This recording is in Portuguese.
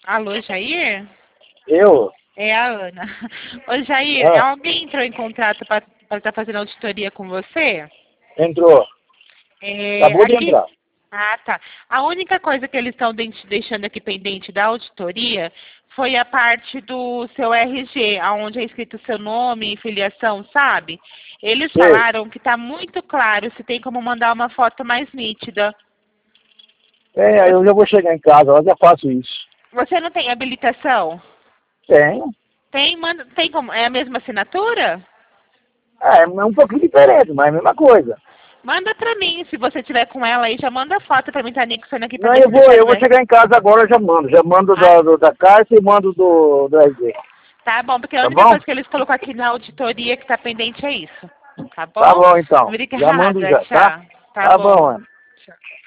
Alô, Jair? Eu? É a Ana. Ô, Jair, Ah, alguém entrou em contrato para estar fazendo auditoria com você? entrou. É, Acabou de aqui. entrar. Ah, tá. A única coisa que eles estão deixando aqui pendente da auditoria foi a parte do seu RG, onde é escrito seu nome e filiação, sabe? Eles Sei. falaram que está muito claro se tem como mandar uma foto mais nítida. É, eu já vou chegar em casa, eu já faço isso. Você não tem habilitação? Tenho. Tem, manda, tem como? É a mesma assinatura? É um pouquinho diferente, mas é a mesma coisa. Manda pra mim, se você tiver com ela aí, já manda foto pra mim, tá anexando aqui pra Não, ver se eles eu vou fazem. chegar em casa agora, eu já mando. Já mando Ah, da caixa e mando do RG. tá bom, porque a Tá única bom? coisa que eles colocam aqui na auditoria que tá pendente é isso. Tá Tá bom? bom, então. Já mando Obrigada, já, tá? tchau. Tá Tá bom, bom. Ana. Tchau.